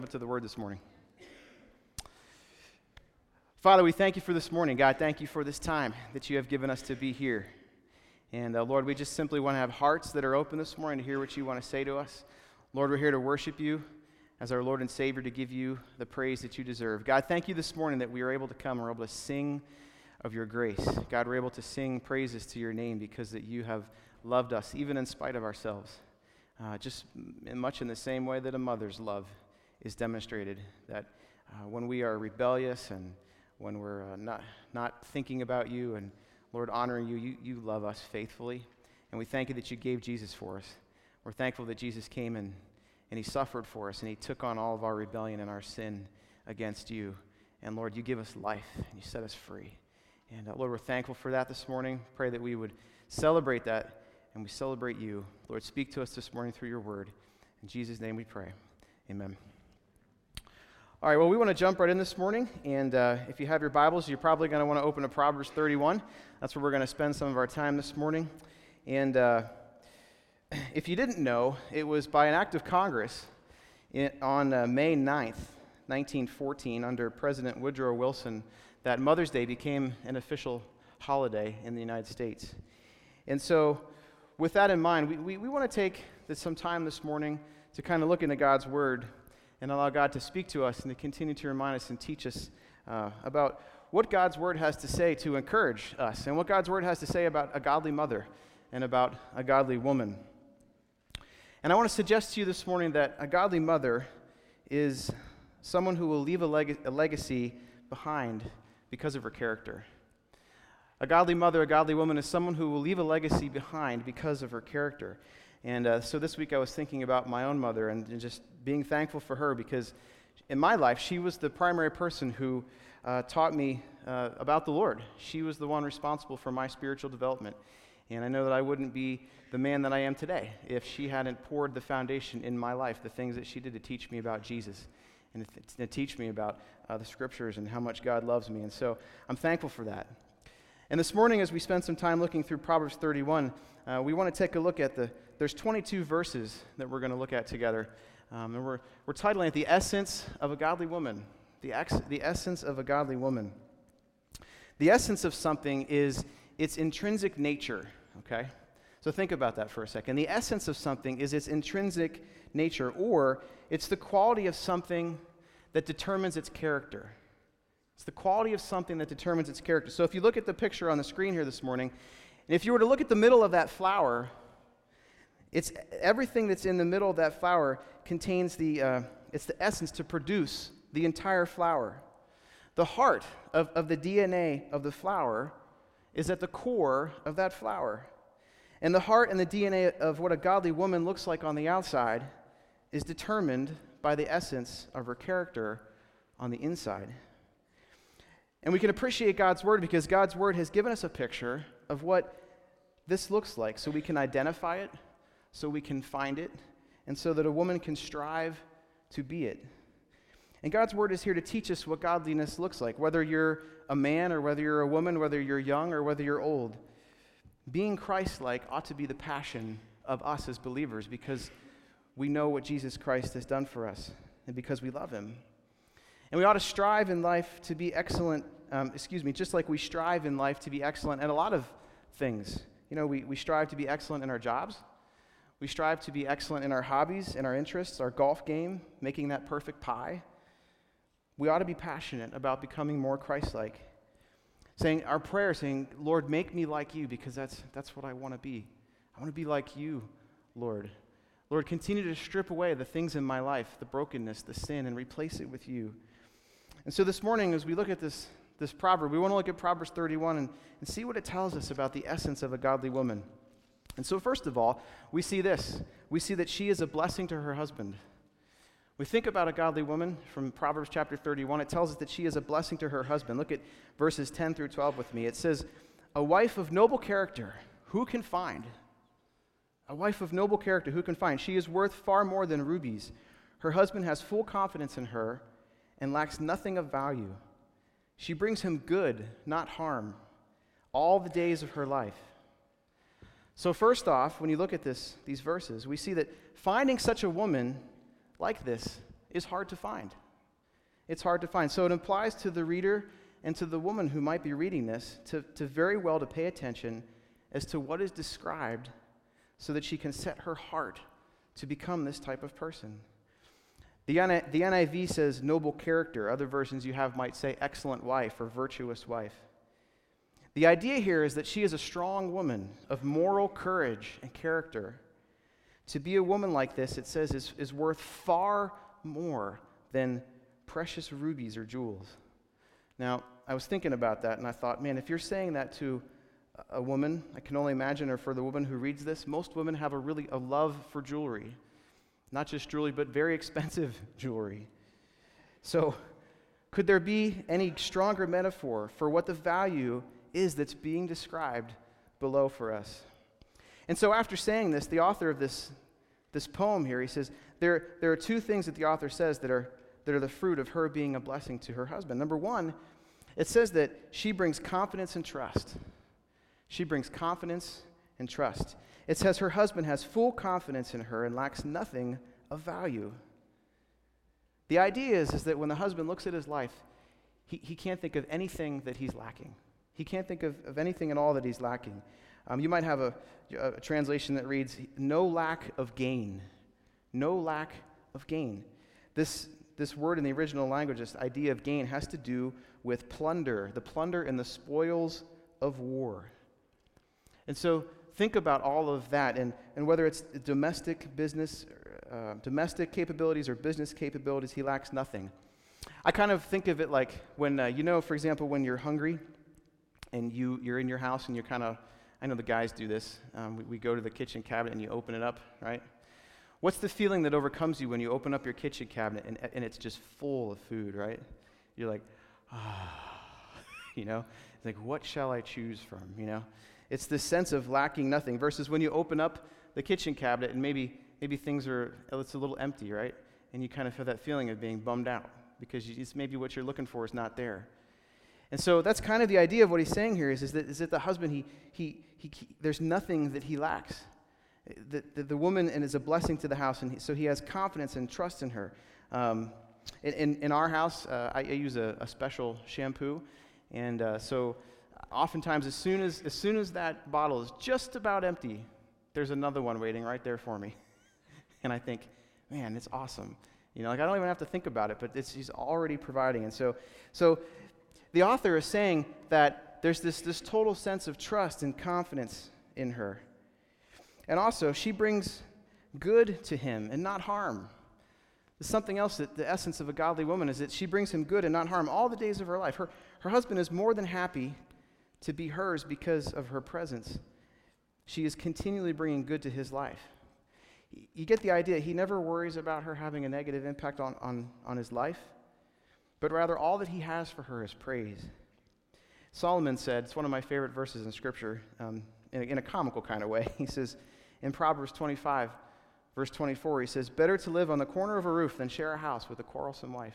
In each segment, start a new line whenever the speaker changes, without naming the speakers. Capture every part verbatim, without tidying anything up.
To the word this morning. Father, we thank you for this morning. God, thank you for this time that you have given us to be here. And uh, Lord, we just simply want to have hearts that are open this morning to hear what you want to say to us. Lord, we're here to worship you as our Lord and Savior, to give you the praise that you deserve. God, thank you this morning that we are able to come and we're able to sing of your grace. God, we're able to sing praises to your name because that you have loved us, even in spite of ourselves. Uh, just in much in the same way that a mother's love is demonstrated, that uh, when we are rebellious and when we're uh, not not thinking about you and, Lord, honoring you, you, you love us faithfully. And we thank you that you gave Jesus for us. We're thankful that Jesus came and, and he suffered for us, and he took on all of our rebellion and our sin against you. And, Lord, you give us life, and you set us free. And, uh, Lord, we're thankful for that this morning. Pray that we would celebrate that, and we celebrate you. Lord, speak to us this morning through your word. In Jesus' name we pray. Amen. All right, well, we want to jump right in this morning, and uh, if you have your Bibles, you're probably going to want to open to Proverbs thirty-one. That's where we're going to spend some of our time this morning. And uh, if you didn't know, it was by an act of Congress in, on uh, May ninth, nineteen fourteen, under President Woodrow Wilson, that Mother's Day became an official holiday in the United States. And so, with that in mind, we, we, we want to take this, some time this morning to kind of look into God's Word and allow God to speak to us and to continue to remind us and teach us uh, about what God's Word has to say to encourage us, and what God's Word has to say about a godly mother and about a godly woman. And I want to suggest to you this morning that a godly mother is someone who will leave a, leg- a legacy behind because of her character. A godly mother, a godly woman, is someone who will leave a legacy behind because of her character. And uh, so this week I was thinking about my own mother and, and just being thankful for her, because in my life she was the primary person who uh, taught me uh, about the Lord. She was the one responsible for my spiritual development. And I know that I wouldn't be the man that I am today if she hadn't poured the foundation in my life, the things that she did to teach me about Jesus and to, to teach me about uh, the Scriptures and how much God loves me. And so I'm thankful for that. And this morning, as we spend some time looking through Proverbs thirty-one, uh, we want to take a look at the, there's twenty-two verses that we're going to look at together. Um, and we're, we're titling it The Essence of a Godly Woman. The, ex, the Essence of a Godly Woman. The essence of something is its intrinsic nature, okay? So think about that for a second. The essence of something is its intrinsic nature, or it's the quality of something that determines its character. It's the quality of something that determines its character. So if you look at the picture on the screen here this morning, and if you were to look at the middle of that flower, it's everything that's in the middle of that flower contains the, uh, it's the essence to produce the entire flower. The heart of, of the D N A of the flower is at the core of that flower. And the heart and the D N A of what a godly woman looks like on the outside is determined by the essence of her character on the inside. And we can appreciate God's Word because God's Word has given us a picture of what this looks like, so we can identify it, so we can find it, and so that a woman can strive to be it. And God's Word is here to teach us what godliness looks like, whether you're a man or whether you're a woman, whether you're young or whether you're old. Being Christ-like ought to be the passion of us as believers, because we know what Jesus Christ has done for us and because we love him. And we ought to strive in life to be excellent, um, excuse me, just like we strive in life to be excellent at a lot of things. You know, we, we strive to be excellent in our jobs. We strive to be excellent in our hobbies, in our interests, our golf game, making that perfect pie. We ought to be passionate about becoming more Christ-like. Saying our prayer, saying, Lord, make me like you, because that's that's what I want to be. I want to be like you, Lord. Lord, continue to strip away the things in my life, the brokenness, the sin, and replace it with you. And so this morning, as we look at this, this proverb, we want to look at Proverbs thirty-one and, and see what it tells us about the essence of a godly woman. And so first of all, we see this. We see that she is a blessing to her husband. We think about a godly woman from Proverbs chapter thirty-one. It tells us that she is a blessing to her husband. Look at verses ten through twelve with me. It says, a wife of noble character, who can find? A wife of noble character, who can find? She is worth far more than rubies. Her husband has full confidence in her and lacks nothing of value. She brings him good, not harm, all the days of her life. So first off, when you look at this, these verses, we see that finding such a woman like this is hard to find. It's hard to find. So it implies to the reader and to the woman who might be reading this to, to very well to pay attention as to what is described so that she can set her heart to become this type of person. The, the N I V says noble character. Other versions you have might say excellent wife or virtuous wife. The idea here is that she is a strong woman of moral courage and character. To be a woman like this, it says, is, is worth far more than precious rubies or jewels. Now, I was thinking about that, and I thought, man, if you're saying that to a woman, I can only imagine, or for the woman who reads this, most women have a really a love for jewelry. Not just jewelry, but very expensive jewelry. So, could there be any stronger metaphor for what the value is that's being described below for us? And so after saying this, the author of this, this poem here, he says, there, there are two things that the author says that are, that are the fruit of her being a blessing to her husband. Number one, it says that she brings confidence and trust. She brings confidence and trust. It says her husband has full confidence in her and lacks nothing of value. The idea is, is that when the husband looks at his life, he, he can't think of anything that he's lacking. He can't think of, of anything at all that he's lacking. Um, you might have a, a translation that reads, no lack of gain. No lack of gain. This, this word in the original language, this idea of gain, has to do with plunder, the plunder and the spoils of war. And so think about all of that, and, and whether it's domestic business, uh, domestic capabilities or business capabilities, he lacks nothing. I kind of think of it like when, uh, you know, for example, when you're hungry and you, you're in your house and you're kind of, I know the guys do this, um, we, we go to the kitchen cabinet and you open it up, right? What's the feeling that overcomes you when you open up your kitchen cabinet and, and it's just full of food, right? You're like, ah, you know? It's like, what shall I choose from, you know? It's this sense of lacking nothing versus when you open up the kitchen cabinet and maybe maybe things are, it's a little empty, right? And you kind of have that feeling of being bummed out because you, it's maybe what you're looking for is not there. And so that's kind of the idea of what he's saying here is, is, that, is that the husband, he, he, he, he there's nothing that he lacks. The, the, the woman and is a blessing to the house, and he, so he has confidence and trust in her. Um, in, in, in our house, uh, I, I use a, a special shampoo, and uh, so oftentimes as soon as as soon as that bottle is just about empty, there's another one waiting right there for me. And I think, man, it's awesome. You know, like I don't even have to think about it, but it's, he's already providing. And so so the author is saying that there's this, this total sense of trust and confidence in her. And also, she brings good to him and not harm. There's something else that the essence of a godly woman is that she brings him good and not harm all the days of her life. Her, her husband is more than happy to be hers because of her presence. She is continually bringing good to his life. You get the idea. He never worries about her having a negative impact on, on, on his life, but rather all that he has for her is praise. Solomon said, it's one of my favorite verses in Scripture, um, in, a, in a comical kind of way. He says in Proverbs twenty-five, verse twenty-four, he says, better to live on the corner of a roof than share a house with a quarrelsome wife.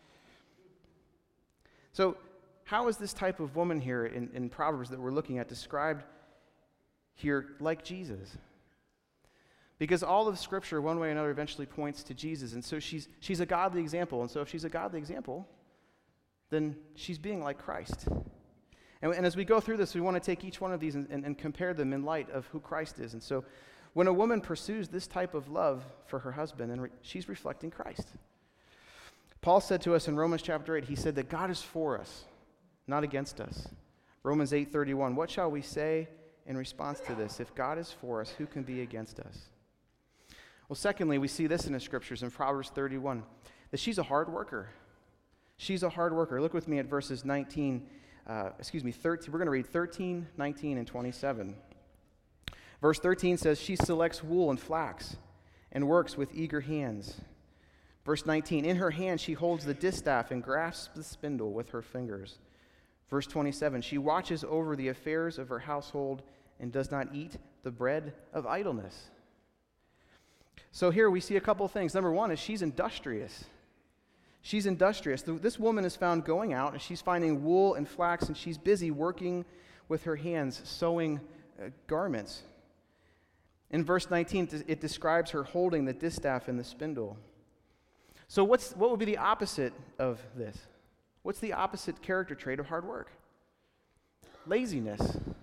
So how is this type of woman here in, in Proverbs that we're looking at described here like Jesus? Because all of Scripture, one way or another, eventually points to Jesus. And so she's she's a godly example. And so if she's a godly example, then she's being like Christ. And, and as we go through this, we want to take each one of these and, and, and compare them in light of who Christ is. And so when a woman pursues this type of love for her husband, then re- she's reflecting Christ. Paul said to us in Romans chapter eight, he said that God is for us, not against us. Romans eight thirty-one, what shall we say in response to this? If God is for us, who can be against us? Well, secondly, we see this in the Scriptures in Proverbs thirty-one, that she's a hard worker. She's a hard worker. Look with me at verses nineteen, uh, excuse me, thirteen. We're going to read thirteen, nineteen, and twenty-seven. Verse thirteen says, she selects wool and flax and works with eager hands. Verse nineteen, in her hand she holds the distaff and grasps the spindle with her fingers. Verse twenty-seven, she watches over the affairs of her household and does not eat the bread of idleness. So here we see a couple of things. Number one is she's industrious. She's industrious. This woman is found going out, and she's finding wool and flax, and she's busy working with her hands, sewing uh, garments. In verse nineteen, it describes her holding the distaff and the spindle. So what's what would be the opposite of this? What's the opposite character trait of hard work? Laziness.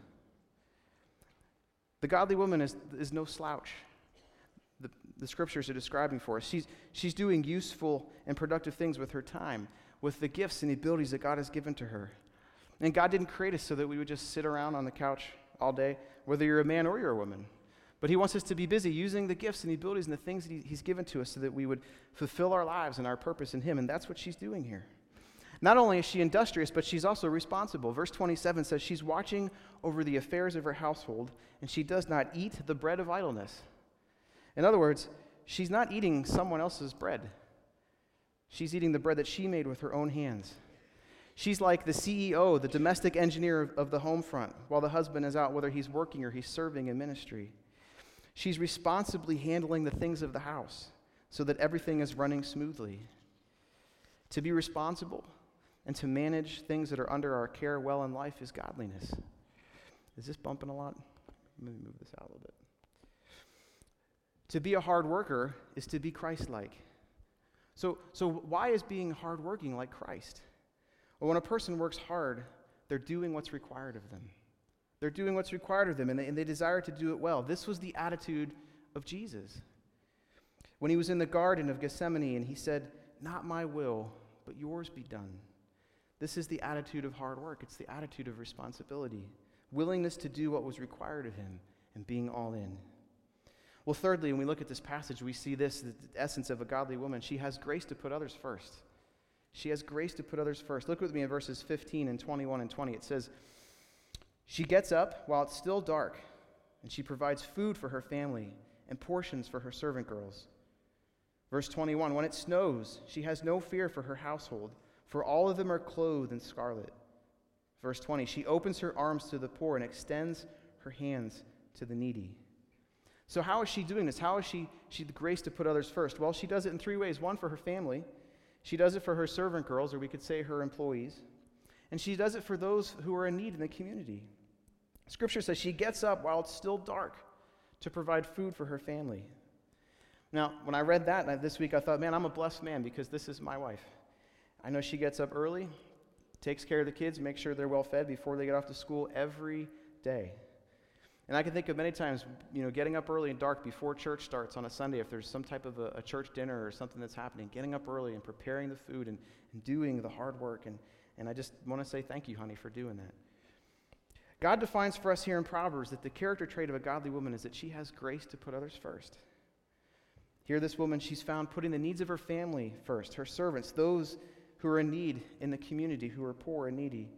The godly woman is, is no slouch. The, the scriptures are describing for us. She's, she's doing useful and productive things with her time, with the gifts and the abilities that God has given to her. And God didn't create us so that we would just sit around on the couch all day, whether you're a man or you're a woman. But he wants us to be busy using the gifts and the abilities and the things that he, he's given to us so that we would fulfill our lives and our purpose in him. And that's what she's doing here. Not only is she industrious, but she's also responsible. Verse twenty-seven says she's watching over the affairs of her household, and she does not eat the bread of idleness. In other words, she's not eating someone else's bread. She's eating the bread that she made with her own hands. She's like the C E O, the domestic engineer of, of the home front, while the husband is out, whether he's working or he's serving in ministry. She's responsibly handling the things of the house so that everything is running smoothly. To be responsible and to manage things that are under our care well in life is godliness. Is this bumping a lot? Let me move this out a little bit. To be a hard worker is to be Christ-like. So, so why is being hardworking like Christ? Well, when a person works hard, they're doing what's required of them. They're doing what's required of them, and they, and they desire to do it well. This was the attitude of Jesus. When he was in the Garden of Gethsemane and he said, "Not my will, but yours be done." This is the attitude of hard work. It's the attitude of responsibility, willingness to do what was required of him, and being all in. Well, thirdly, when we look at this passage, we see this, the essence of a godly woman. She has grace to put others first. She has grace to put others first. Look with me in verses fifteen and twenty-one and twenty. It says, she gets up while it's still dark, and she provides food for her family and portions for her servant girls. Verse twenty-one, when it snows, she has no fear for her household, for all of them are clothed in scarlet. Verse twenty, she opens her arms to the poor and extends her hands to the needy. So how is she doing this? How is she, she the grace to put others first? Well, she does it in three ways. One, for her family. She does it for her servant girls, or we could say her employees. And she does it for those who are in need in the community. Scripture says she gets up while it's still dark to provide food for her family. Now, when I read that this week, I thought, man, I'm a blessed man because this is my wife. I know she gets up early, takes care of the kids, makes sure they're well fed before they get off to school every day. And I can think of many times, you know, getting up early and dark before church starts on a Sunday, if there's some type of a, a church dinner or something that's happening, getting up early and preparing the food and, and doing the hard work. And, and I just want to say thank you, honey, for doing that. God defines for us here in Proverbs that the character trait of a godly woman is that she has grace to put others first. Here, this woman, she's found putting the needs of her family first, her servants, those who are in need in the community, who are poor and needy.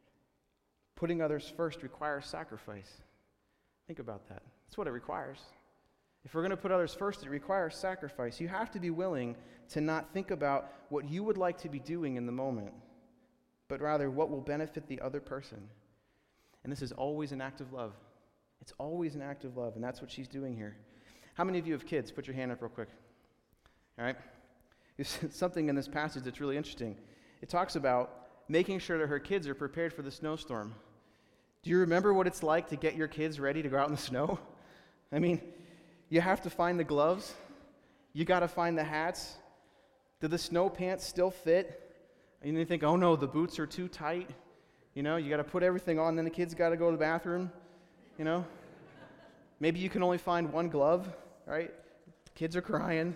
Putting others first requires sacrifice. Think about that. That's what it requires. If we're going to put others first, it requires sacrifice. You have to be willing to not think about what you would like to be doing in the moment, but rather what will benefit the other person. And this is always an act of love. It's always an act of love, and that's what she's doing here. How many of you have kids? Put your hand up real quick. All right? There's something in this passage that's really interesting. It talks about making sure that her kids are prepared for the snowstorm. Do you remember what it's like to get your kids ready to go out in the snow? I mean, you have to find the gloves. You got to find the hats. Do the snow pants still fit? And you think, oh no, the boots are too tight. You know, you got to put everything on, then the kids got to go to the bathroom, you know. Maybe you can only find one glove, right? Kids are crying.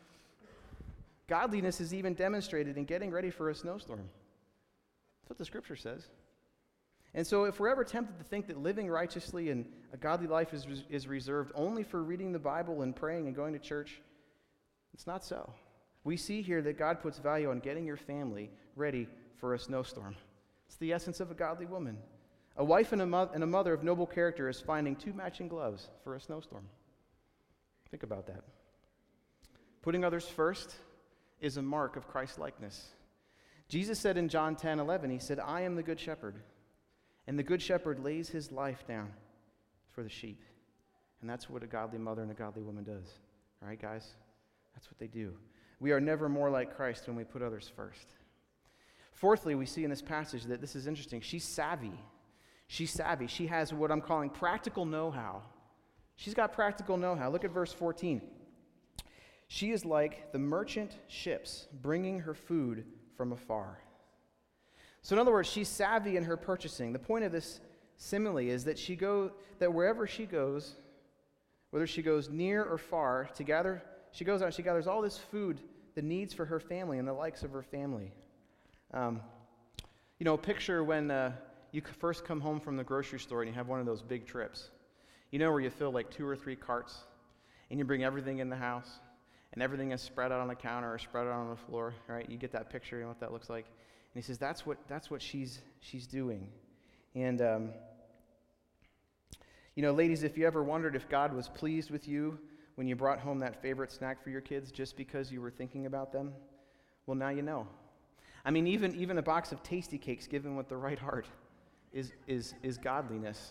Godliness is even demonstrated in getting ready for a snowstorm. That's what the scripture says. And so if we're ever tempted to think that living righteously and a godly life is, is reserved only for reading the Bible and praying and going to church, it's not so. We see here that God puts value on getting your family ready for a snowstorm. It's the essence of a godly woman. A wife and a, mo- and a mother of noble character is finding two matching gloves for a snowstorm. Think about that. Putting others first is a mark of Christ-likeness. Jesus said in John ten eleven, he said, I am the good shepherd, and the good shepherd lays his life down for the sheep. And that's what a godly mother and a godly woman does. All right, guys? That's what they do. We are never more like Christ when we put others first. Fourthly, we see in this passage that this is interesting. She's savvy. She's savvy. She has what I'm calling practical know-how. She's got practical know-how. Look at verse fourteen. She is like the merchant ships bringing her food from afar. So in other words, she's savvy in her purchasing. The point of this simile is that she go that wherever she goes, whether she goes near or far, to gather, she goes out and she gathers all this food, the needs for her family and the likes of her family. Um, you know, picture when uh, you first come home from the grocery store and you have one of those big trips. You know, where you fill like two or three carts and you bring everything in the house and everything is spread out on the counter or spread out on the floor, right? You get that picture, you know what that looks like. And he says, that's what that's what she's she's doing. And, um, you know, ladies, if you ever wondered if God was pleased with you when you brought home that favorite snack for your kids just because you were thinking about them, well, now you know. I mean, even even a box of Tasty Cakes given with the right heart is is is godliness.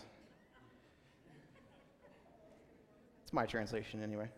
It's my translation anyway.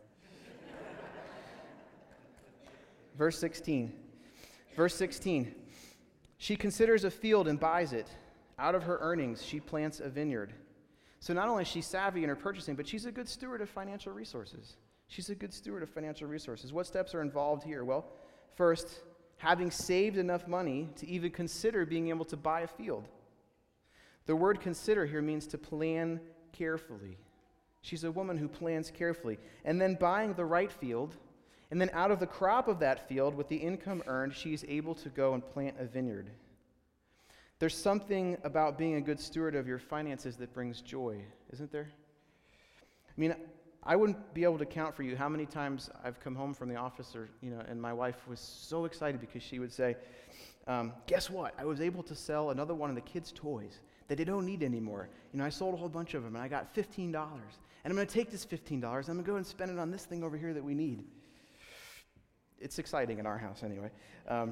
Verse sixteen. Verse sixteen. She considers a field and buys it. Out of her earnings, she plants a vineyard. So not only is she savvy in her purchasing, but she's a good steward of financial resources. She's a good steward of financial resources. What steps are involved here? Well, first, having saved enough money to even consider being able to buy a field. The word consider here means to plan carefully. She's a woman who plans carefully. And then buying the right field, and then out of the crop of that field, with the income earned, she's able to go and plant a vineyard. There's something about being a good steward of your finances that brings joy, isn't there? I mean, I wouldn't be able to count for you how many times I've come home from the office, or you know, and my wife was so excited because she would say, um, guess what? I was able to sell another one of the kids' toys that they don't need anymore. You know, I sold a whole bunch of them, and I got fifteen dollars. And I'm going to take this fifteen dollars, and I'm going to go and spend it on this thing over here that we need. It's exciting in our house anyway. Um,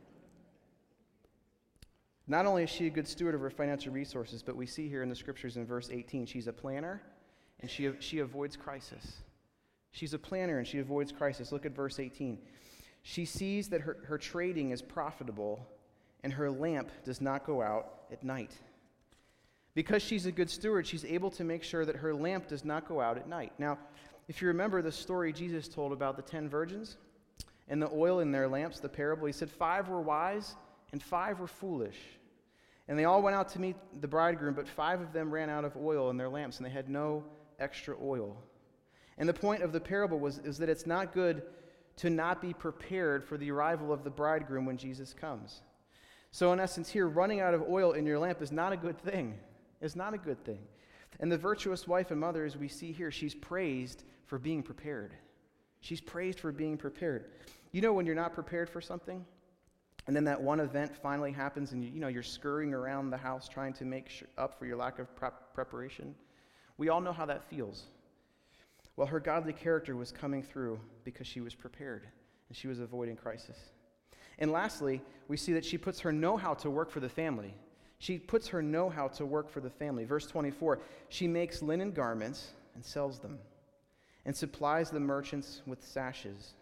not only is she a good steward of her financial resources, but we see here in the scriptures in verse eighteen, she's a planner, and she she avoids crisis. She's a planner, and she avoids crisis. Look at verse eighteen. She sees that her, her trading is profitable, and her lamp does not go out at night. Because she's a good steward, she's able to make sure that her lamp does not go out at night. Now, if you remember the story Jesus told about the ten virgins and the oil in their lamps, the parable, he said five were wise and five were foolish. And they all went out to meet the bridegroom, but five of them ran out of oil in their lamps, and they had no extra oil. And the point of the parable was is that it's not good to not be prepared for the arrival of the bridegroom when Jesus comes. So in essence here, running out of oil in your lamp is not a good thing. It's not a good thing. And the virtuous wife and mother, as we see here, she's praised for being prepared. She's praised for being prepared. You know when you're not prepared for something, and then that one event finally happens, and you, you know you're scurrying around the house trying to make sure, up for your lack of prep, preparation? We all know how that feels. Well, her godly character was coming through because she was prepared, and she was avoiding crisis. And lastly, we see that she puts her know-how to work for the family. She puts her know-how to work for the family. Verse twenty-four, she makes linen garments and sells them, and supplies the merchants with sashes.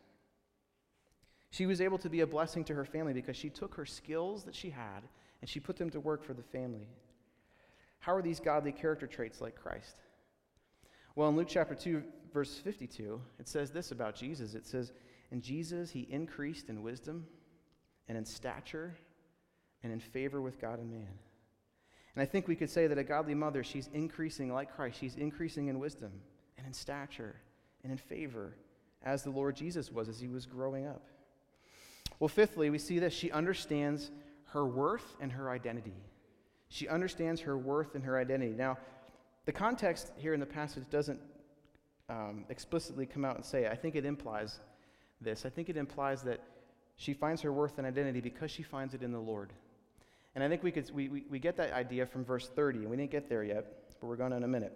She was able to be a blessing to her family because she took her skills that she had and she put them to work for the family. How are these godly character traits like Christ? Well, in Luke chapter two, verse fifty-two, it says this about Jesus. It says, "In Jesus he increased in wisdom and in stature and in favor with God and man." And I think we could say that a godly mother, she's increasing like Christ. She's increasing in wisdom and in stature and in favor as the Lord Jesus was as he was growing up. Well, fifthly, we see this. She understands her worth and her identity. She understands her worth and her identity. Now, the context here in the passage doesn't um, explicitly come out and say it. I think it implies this. I think it implies that she finds her worth and identity because she finds it in the Lord. And I think we could we, we, we get that idea from verse thirty, and we didn't get there yet, but we're going to in a minute.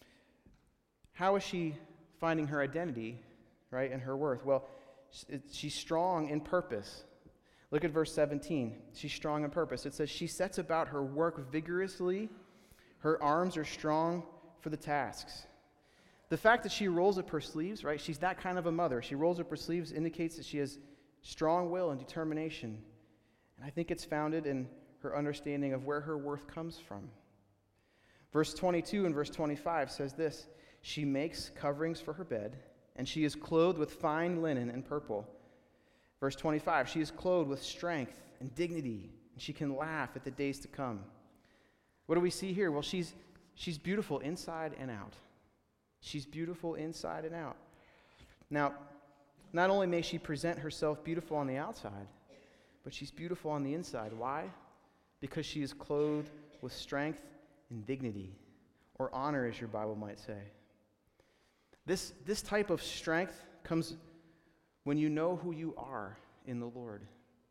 How is she finding her identity, right, and her worth? Well, she's strong in purpose. Look at verse seventeen. She's strong in purpose. It says, she sets about her work vigorously. Her arms are strong for the tasks. The fact that she rolls up her sleeves, right, she's that kind of a mother. She rolls up her sleeves indicates that she has strong will and determination. And I think it's founded in her understanding of where her worth comes from. Verse twenty-two and verse twenty-five says this, she makes coverings for her bed and she is clothed with fine linen and purple. Verse twenty-five, she is clothed with strength and dignity, and she can laugh at the days to come. What do we see here? Well, she's she's beautiful inside and out. She's beautiful inside and out. Now, not only may she present herself beautiful on the outside, but she's beautiful on the inside. Why? Because she is clothed with strength and dignity, or honor, as your Bible might say. This, this type of strength comes when you know who you are in the Lord.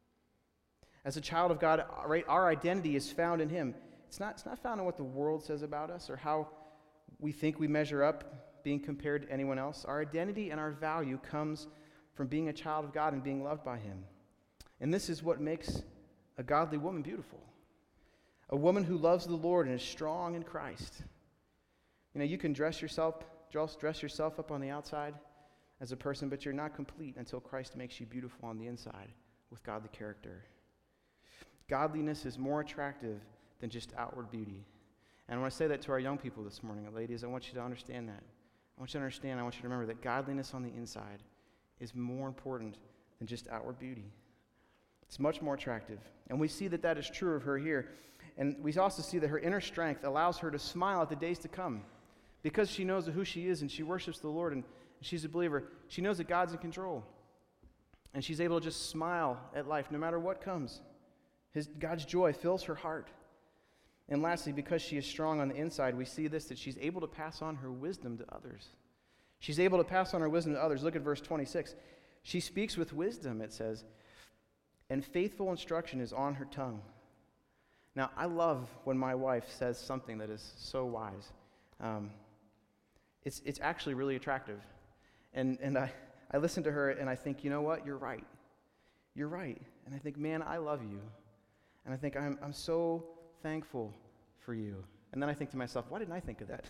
As a child of God, right, our identity is found in Him. It's not, it's not found in what the world says about us or how we think we measure up being compared to anyone else. Our identity and our value comes from being a child of God and being loved by Him. And this is what makes a godly woman beautiful. A woman who loves the Lord and is strong in Christ. You know, you can dress yourself, dress yourself up on the outside as a person, but you're not complete until Christ makes you beautiful on the inside with godly character. Godliness is more attractive than just outward beauty. And I want to say that to our young people this morning, ladies, I want you to understand that. I want you to understand, I want you to remember that godliness on the inside is more important than just outward beauty. It's much more attractive. And we see that that is true of her here. And we also see that her inner strength allows her to smile at the days to come. Because she knows who she is and she worships the Lord and she's a believer, she knows that God's in control. And she's able to just smile at life no matter what comes. His, God's joy fills her heart. And lastly, because she is strong on the inside, we see this, that she's able to pass on her wisdom to others. She's able to pass on her wisdom to others. Look at verse twenty-six. She speaks with wisdom, it says, and faithful instruction is on her tongue. Now, I love when my wife says something that is so wise. Um, it's it's actually really attractive. And and I, I listen to her and I think, you know what? You're right. You're right. And I think, man, I love you. And I think, I'm I'm so thankful for you. And then I think to myself, why didn't I think of that?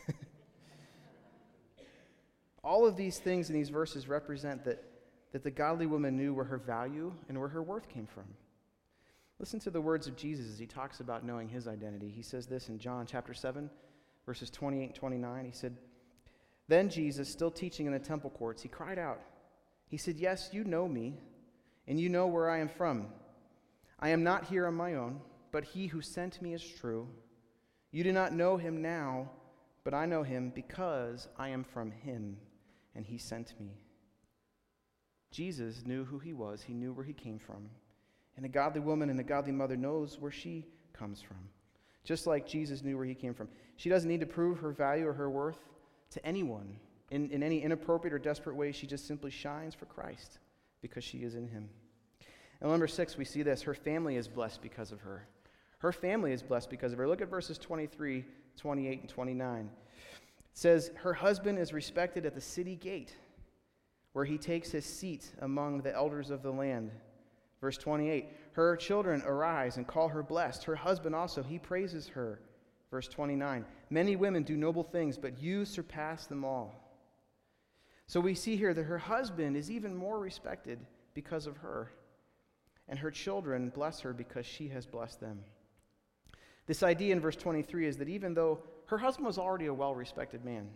All of these things in these verses represent that, that the godly woman knew where her value and where her worth came from. Listen to the words of Jesus as he talks about knowing his identity. He says this in John chapter seven, verses twenty-eight and twenty-nine. He said, "Then Jesus, still teaching in the temple courts, he cried out. He said, 'Yes, you know me, and you know where I am from. I am not here on my own, but he who sent me is true. You do not know him now, but I know him because I am from him, and he sent me.'" Jesus knew who he was. He knew where he came from. And a godly woman and a godly mother knows where she comes from. Just like Jesus knew where he came from. She doesn't need to prove her value or her worth to anyone in, in any inappropriate or desperate way. She just simply shines for Christ because she is in him. And number six, we see this. Her family is blessed because of her. Her family is blessed because of her. Look at verses twenty-three, twenty-eight, and twenty-nine. It says, "Her husband is respected at the city gate, where he takes his seat among the elders of the land." Verse twenty-eight, "Her children arise and call her blessed. Her husband also, he praises her." Verse twenty-nine, "Many women do noble things, but you surpass them all." So we see here that her husband is even more respected because of her. And her children bless her because she has blessed them. This idea in verse twenty-three is that even though her husband was already a well-respected man,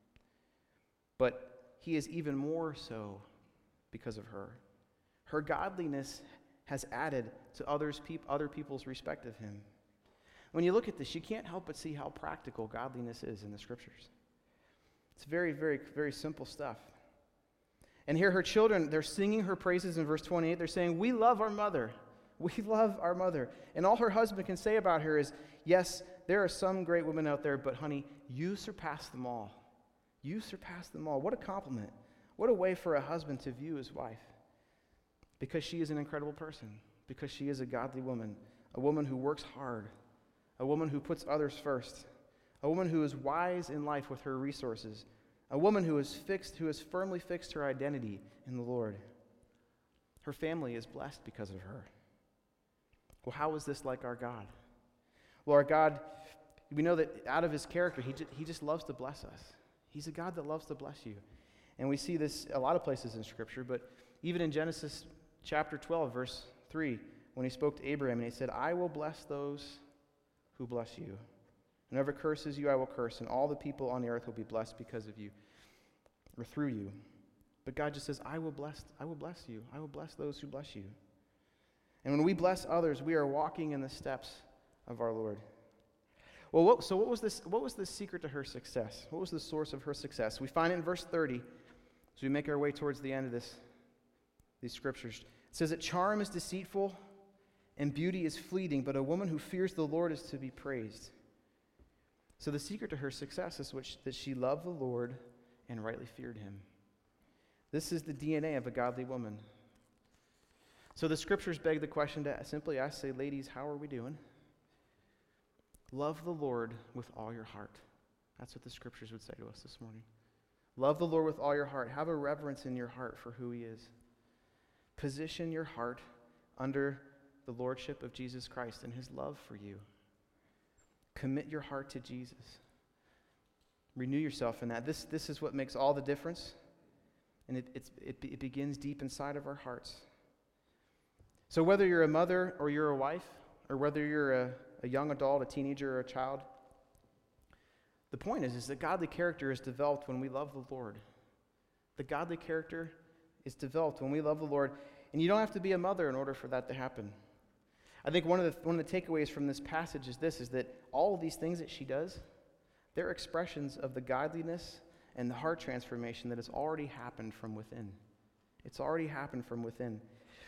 but he is even more so because of her. Her godliness has added to others, peop, other people's respect of him. When you look at this, you can't help but see how practical godliness is in the Scriptures. It's very, very, very simple stuff. And here her children, they're singing her praises in verse twenty-eight. They're saying, "We love our mother. We love our mother." And all her husband can say about her is, "Yes, there are some great women out there, but honey, you surpass them all. You surpass them all." What a compliment. What a way for a husband to view his wife. Because she is an incredible person. Because she is a godly woman. A woman who works hard. A woman who puts others first. A woman who is wise in life with her resources. A woman who is fixed, who has firmly fixed her identity in the Lord. Her family is blessed because of her. Well, how is this like our God? Well, our God, we know that out of his character, he just, he just loves to bless us. He's a God that loves to bless you. And we see this a lot of places in Scripture, but even in Genesis chapter twelve, verse three, when he spoke to Abraham and he said, "I will bless those who bless you. And whoever curses you, I will curse, and all the people on the earth will be blessed because of you," or through you. But God just says, I will bless, I will bless you. I will bless those who bless you. And when we bless others, we are walking in the steps of our Lord. Well, what, so what was this? What was the secret to her success? What was the source of her success? We find it in verse thirty as we make our way towards the end of this, these scriptures. It says that charm is deceitful and beauty is fleeting, but a woman who fears the Lord is to be praised. So the secret to her success is which, that she loved the Lord and rightly feared him. This is the D N A of a godly woman. So the scriptures beg the question to simply ask, say, ladies, how are we doing? Love the Lord with all your heart. That's what the scriptures would say to us this morning. Love the Lord with all your heart. Have a reverence in your heart for who he is. Position your heart under the lordship of Jesus Christ and his love for you. Commit your heart to Jesus. Renew yourself in that. This, this is what makes all the difference. And it, it's, it, it begins deep inside of our hearts. So whether you're a mother or you're a wife, or whether you're a, a young adult, a teenager, or a child, the point is, is that godly character is developed when we love the Lord. The godly character is developed when we love the Lord. And you don't have to be a mother in order for that to happen. I think one of the one of the takeaways from this passage is this, is that all of these things that she does, they're expressions of the godliness and the heart transformation that has already happened from within. It's already happened from within.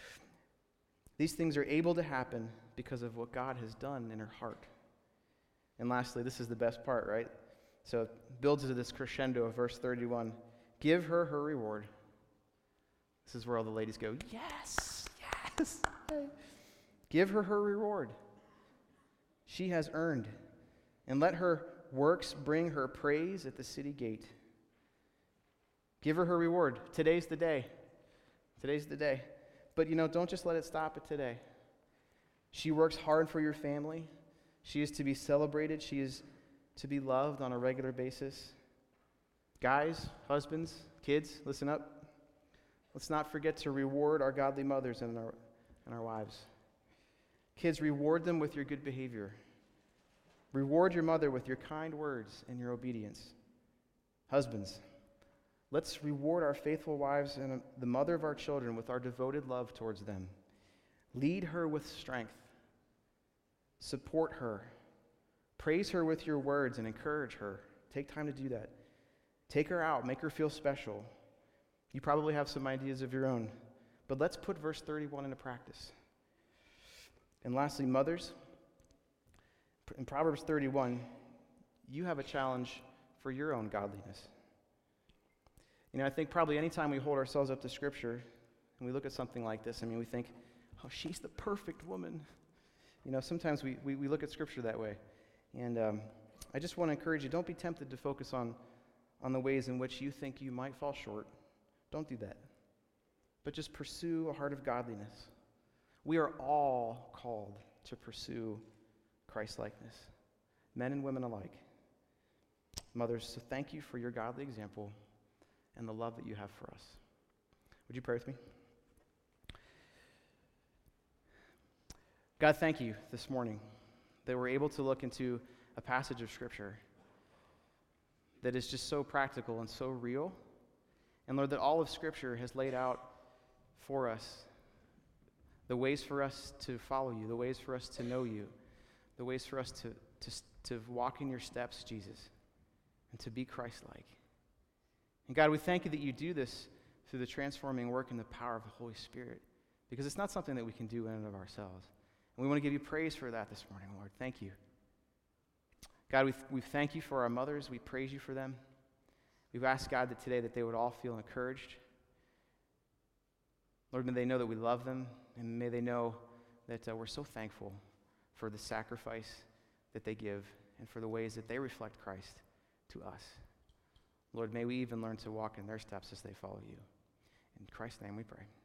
These things are able to happen because of what God has done in her heart. And lastly, this is the best part, right? So it builds to this crescendo of verse thirty-one. Give her her reward. This is where all the ladies go, yes, yes. Give her her reward. She has earned. And let her works bring her praise at the city gate. Give her her reward. Today's the day. Today's the day. But, you know, don't just let it stop at today. She works hard for your family. She is to be celebrated. She is to be loved on a regular basis. Guys, husbands, kids, listen up. Let's not forget to reward our godly mothers and our, and our wives. Kids, reward them with your good behavior. Reward your mother with your kind words and your obedience. Husbands, let's reward our faithful wives and the mother of our children with our devoted love towards them. Lead her with strength. Support her. Praise her with your words and encourage her. Take time to do that. Take her out. Make her feel special. You probably have some ideas of your own. But let's put verse thirty-one into practice. And lastly, mothers, in Proverbs thirty-one, you have a challenge for your own godliness. You know, I think probably anytime we hold ourselves up to Scripture and we look at something like this, I mean, we think, oh, she's the perfect woman. You know, sometimes we, we, we look at Scripture that way. And um, I just want to encourage you, don't be tempted to focus on, on the ways in which you think you might fall short. Don't do that. But just pursue a heart of godliness. We are all called to pursue Christ-likeness, men and women alike. Mothers, so thank you for your godly example and the love that you have for us. Would you pray with me? God, thank you this morning that we're able to look into a passage of Scripture that is just so practical and so real. And Lord, that all of Scripture has laid out for us the ways for us to follow you, the ways for us to know you, the ways for us to, to, to walk in your steps, Jesus, and to be Christ-like. And God, we thank you that you do this through the transforming work and the power of the Holy Spirit, because it's not something that we can do in and of ourselves. And we want to give you praise for that this morning, Lord. Thank you. God, we, we thank you for our mothers. We praise you for them. We've asked, God, that today that they would all feel encouraged. Lord, may they know that we love them, and may they know that uh, we're so thankful for the sacrifice that they give and for the ways that they reflect Christ to us. Lord, may we even learn to walk in their steps as they follow you. In Christ's name we pray.